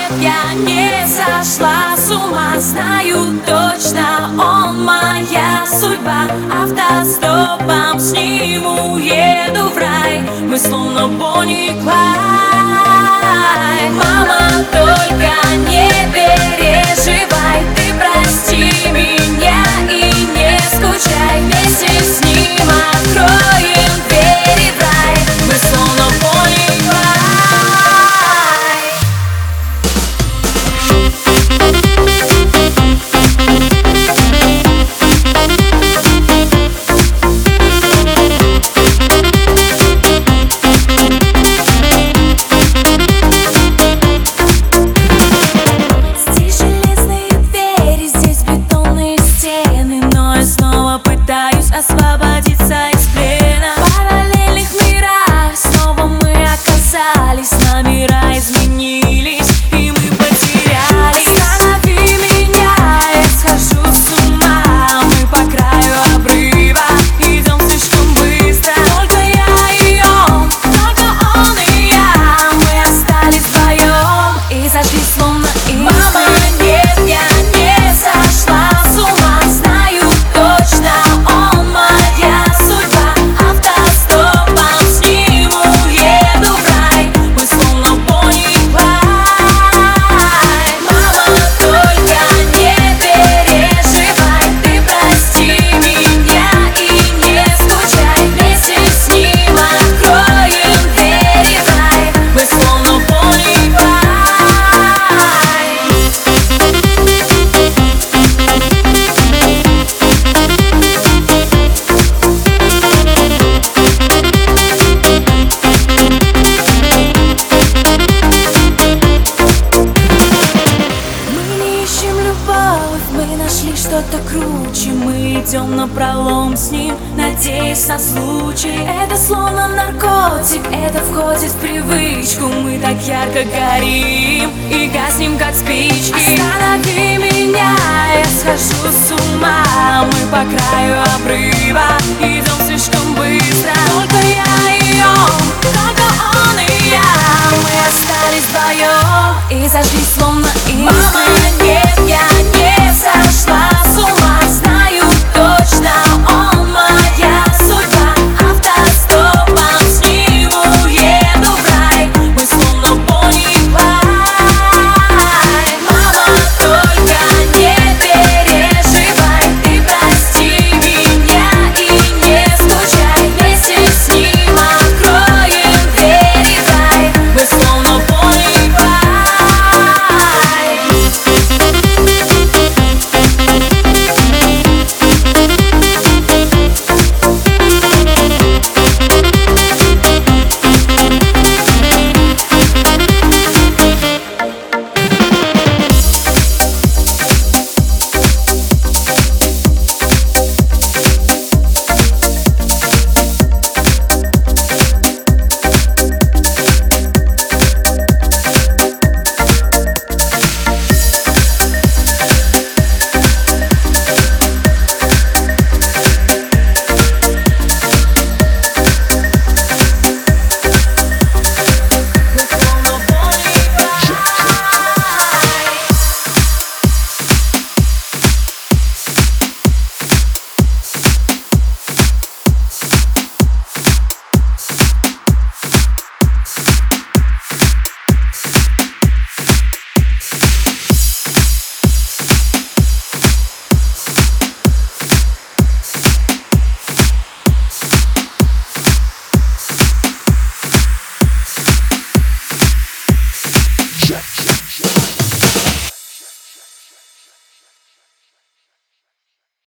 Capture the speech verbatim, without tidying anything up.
нет, я не сошла с ума. Знаю точно, он моя судьба. Автостопом с ним уеду в рай. Мы словно Бонни и Клайд. Мама, только не переживай, ты прости меня и не скучай. Вместе с ним откроем двери в рай. Мы словно Бонни и Клайд. Освободиться из плена. В параллельных мирах снова мы оказались. Нами мира изменились, и мы потерялись. Останови меня, я схожу с ума. Мы по краю обрыва, идем слишком быстро. Только я и он, только он и я. Мы остались вдвоем и зажглись словно искры. Мама, нет, я не сошла с ума. Знаю точно, он моя судьба. Автостопом с ним уеду в рай. Мы словно Бонни и Клайд. Мама, только не переживай, ты прости меня и не скучай. Вместе с ним откроем двери в рай. Мы словно Бонни и Клайд. Мы нашли что-то круче, мы идем напролом с ним, надеясь на случай. Это словно наркотик, это входит в привычку. Мы так ярко горим и гаснем, как спички. Останови меня, я схожу с ума. Мы по краю обрыва, идем слишком быстро. Только я и он, только он и я. Мы остались вдвоем и зажглись словно искры. Мама, нет, я не